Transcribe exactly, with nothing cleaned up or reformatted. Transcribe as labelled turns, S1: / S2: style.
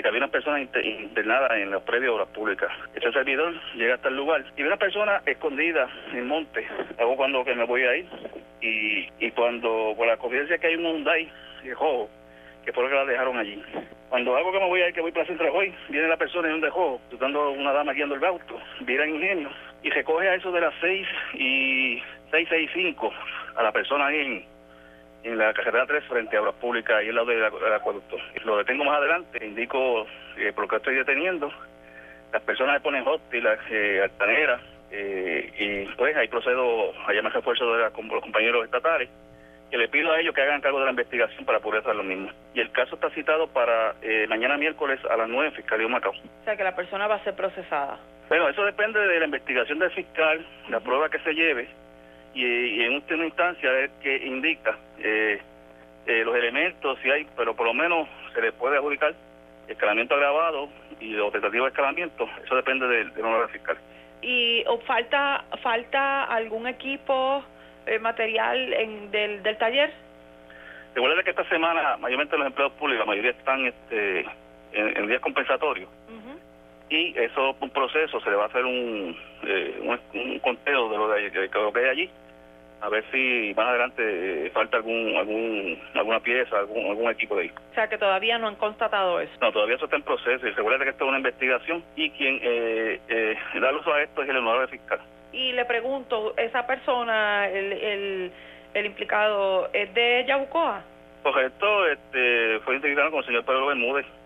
S1: había una persona inter internada en la previa de obras públicas. Ese servidor llega hasta el lugar y ve una persona escondida en el monte. Hago cuando que me voy a ir y, y cuando por la coincidencia que hay un Hyundai rojo, que fue lo que la dejaron allí. Cuando hago que me voy a ir, que voy para Centro hoy, viene la persona en un dejó, dando una dama guiando el auto, vira en Ingenio y recoge a eso de las seis y seis, seis y cinco a la persona ahí en, en la carretera tres frente a obras públicas, ahí al lado del, del acueducto. Lo detengo más adelante, indico eh, por lo que estoy deteniendo. Las personas me ponen hostil, eh, altanera, eh, y pues ahí procedo a llamar refuerzo de la, con los compañeros estatales, que le pido a ellos que hagan cargo de la investigación para poder hacer lo mismo. Y el caso está citado para eh, mañana miércoles a las nueve en Fiscalía de Humacao.
S2: O sea, que la persona va a ser procesada.
S1: Bueno, eso depende de la investigación del fiscal, la uh-huh. prueba que se lleve, y, y en última instancia es que indica eh, eh, los elementos, si hay, pero por lo menos se le puede adjudicar escalamiento agravado y los tentativas de escalamiento. Eso depende del, del honorario fiscal.
S2: ¿Y o falta, falta algún equipo Eh, material en, del, del taller?
S1: Recuerda que esta semana mayormente los empleados públicos, la mayoría están este, en, en días compensatorios, uh-huh. y eso es un proceso, se le va a hacer un, eh, un, un conteo de lo, de, de lo que hay allí, a ver si más adelante eh, falta algún algún alguna pieza, algún algún equipo de ahí.
S2: O sea, que todavía no han constatado eso.
S1: No, todavía eso está en proceso, y recuerda que esto es una investigación, y quien eh, eh, da uso a esto es el honorario fiscal.
S2: Y le pregunto, ¿esa persona, el, el, el implicado, es de Yabucoa?
S1: Correcto, este, fue identificado con el señor Pedro Bermúdez.